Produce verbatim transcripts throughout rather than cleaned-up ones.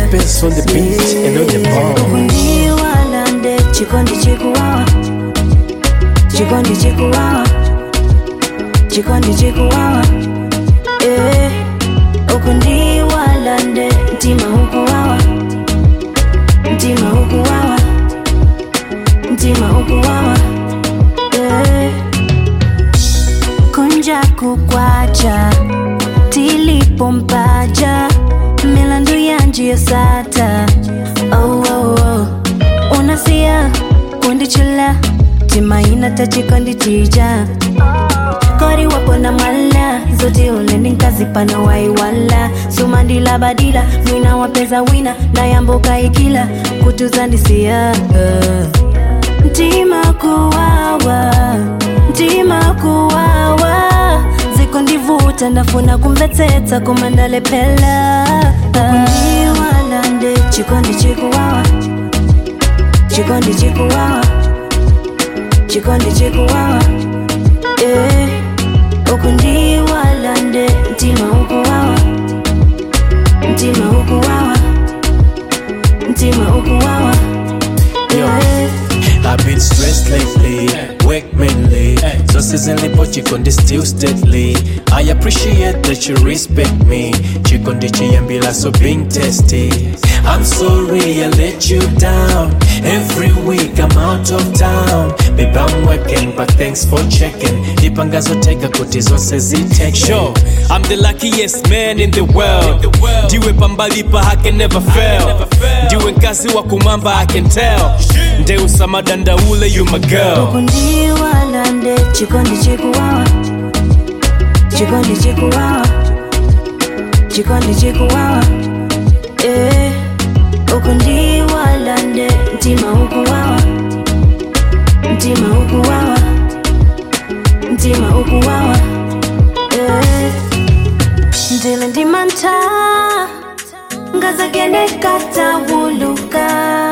space on the beat and on the bar. Ukundi walande chikondi chikuwawa, chikondi chikuwawa, chikondi chikuwawa. Eh, ukundi walande ntima ukuwawa, ntima ukuwawa, ntima ukuwawa. Eh, kunja kukwacha tilipo mpaja milandu yanji yosata. Oh oh oh, unasia kundi chula tima inata chikondi chija. Kori wapo na mala zote ule ninkazipa na waiwala. Sumandila badila mwina wapeza wina na yamboka ikila kutuzandisia. Ntima kuwawa, ntima kuwawa, ziko ndivuta ndafuna kumveteta kumandale pela. Ukundi walande chikondi chikuwawa, chikondi chikuwawa, chikondi chikuwawa. Eh, ukundi walande ntima ukuwawa, ntima ukuwawa, ntima ukuwawa. Eh, I've been stressed lately, work mainly. So seasonally, but Chikondi still steadily. I appreciate that you respect me. Chikondi chiyambila so being testy. I'm sorry I let you down. Every week I'm out of town. Babe, I'm working, but thanks for checking. Ipangazo teka kutizo sezi take. Sure, I'm the luckiest man in the world. Diwe pambalipa, I can never fail. Diwe nkazi wa kumamba, I can tell. Ndeu samadanda ule, you my girl. ukundi walande chikondi chikuwawa, chikondi chikuwawa, chikondi chikuwawa. Eh, ukundi walande ntima ukuwawa, ntima ukuwawa, ntima ukuwawa. Eh, ndile ndimanta ngaza gene kata wuluka.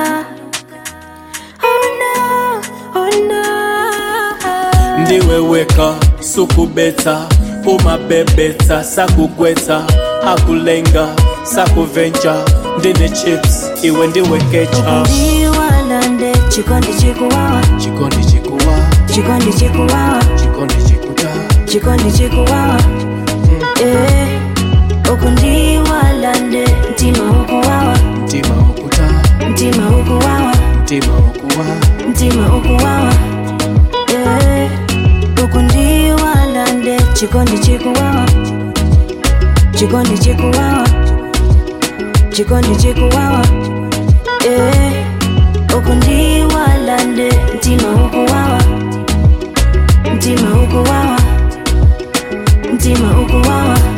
Oh no, oh no. Ndiwe weka, sukubeta, umabebeta, sakugweta, akulenga, sakuvenja, ndine chips, iwe ndiwe ketchup. Ukundi walande chikondi chikuwawa, Chikondi chikuwa, chikondi chikuwawa, chikondi chikuta, chikondi chikuwawa. Eh, ukundi walande ntima ukuwawa, ntima ukuta, ntima ukuwawa, ntima ukuwa, ntima ukuwawa. Eh, ukundi walande chikondi chikuwawa, chikondi chikuwawa, chikondi chikuwawa. Eh, ukundi walande ntima ukuwawa, ntima ukuwawa, ntima ukuwawa.